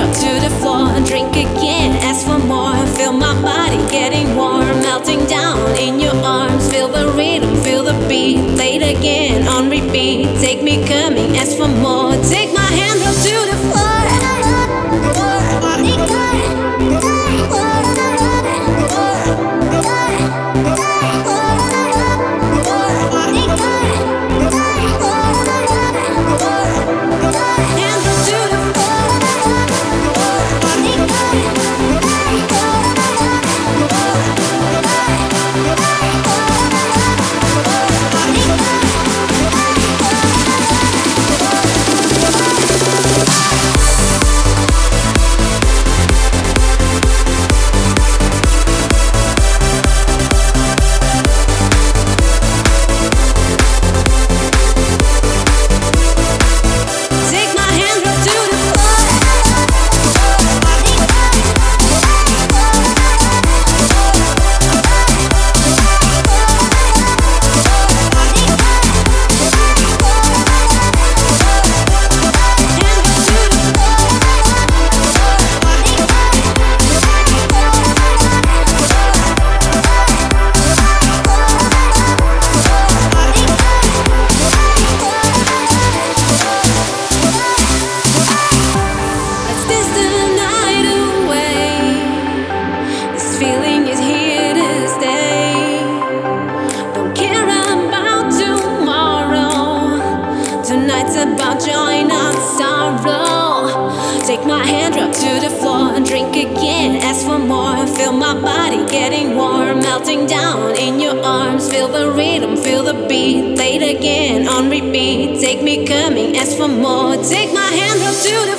drop to the floor, drink again, ask for more. Feel my body getting warm, melting down in your arms. Feel the rhythm, feel the beat, play it again on repeat. Take me coming, ask for more. Take my hand up to the floor. Feeling is here to stay. Don't care about tomorrow. Tonight's about joy, not sorrow. Take my hand, drop to the floor, and drink again, ask for more. Feel my body getting warm, melting down in your arms. Feel the rhythm, feel the beat, play it again on repeat. Take me coming, ask for more. Take my hand, drop to the